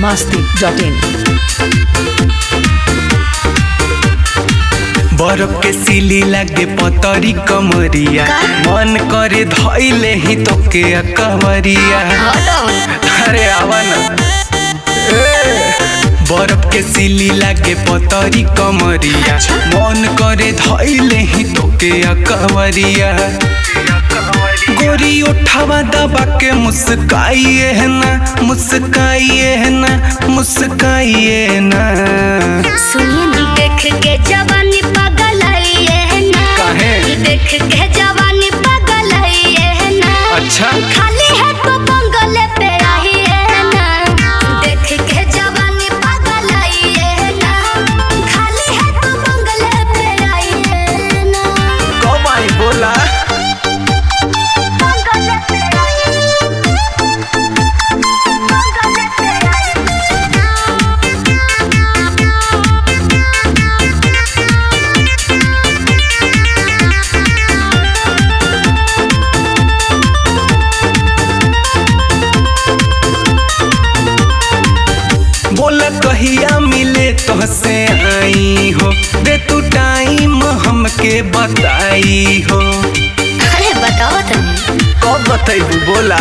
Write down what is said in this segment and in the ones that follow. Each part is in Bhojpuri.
masti.in। बरफ के सिली लागे पतरी कमरिया, मन करे धइले ही तो के कवरिया। अरे आवा ना। बरफ के सिली लागे पतरी कमरिया, मन करे धइले ही तो के कवरिया। गोरी उठावा दबा के मुस्काइए है ना, मुस्काइए है ना, मुस्काइए ना। सुनिए देख के जवानी पागल है ना, काहे? देख के जवानी पागल है ना। अच्छा खाली है तो बंगले पे आई है ना, देख के जवानी पागल है ना। खाली है तो बंगले पे आई है ना। कब आई बोला? बंगले पे आई, बंगले पे आई। बोला कहिया मिले तोहसे आई हो, दे तू टाइम हमके बताई हो। अरे बताओ तुम कब बताइबू बोला?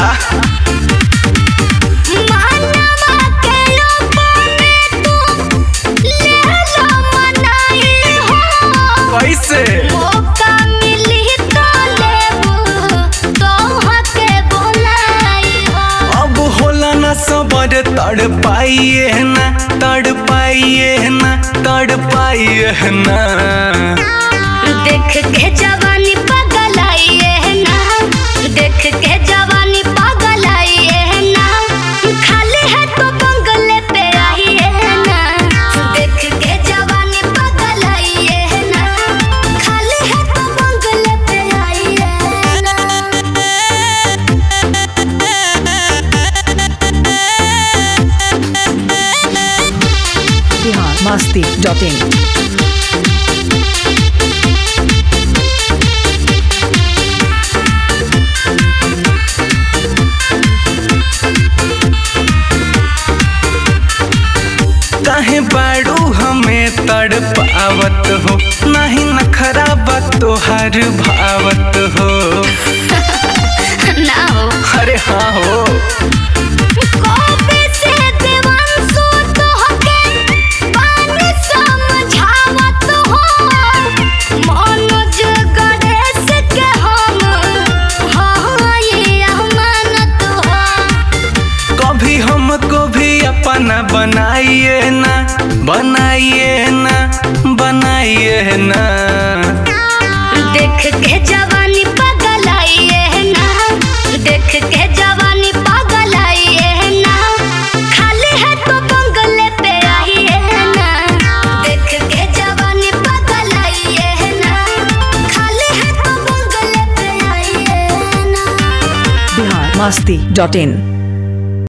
मानवा के लोपने तू ले लो मनाई हो। कैसे? मौका मिली तो लेबू, तोहके बोलाई हो। अब होला ना सबर, तड़ पाइए ना, तड़ पाइए ना, तड़ पाइए ना। देख के जवानी पागल आई है ना, देख के जवानी पागल आई है ना। खाली है तो बंगले पे आई है ना, देख के जवानी पागल आई है ना। खाली है तो बंगले पे आई है ना। masti.in। काहे बाड़ू हमें तड़ पावत हो, नहीं नखरा बात तोहर भावत हो। ना हो अरे हाँ हो। कबे से देवांशु तोहके पानी समझावत हो। मनोज गणेश के हम ये अमानत हो। कभी हमको भी अपना बनाइए ना, बनाइए ना, बनाइए ना। देख के जवानी पागल आई है ना, देख के जवानी पागल आई है ना। खाली है तो बंगले पे आई है ना, देख के जवानी पागल आई है ना। खाली है तो बंगले पे आई है ना। masti.in।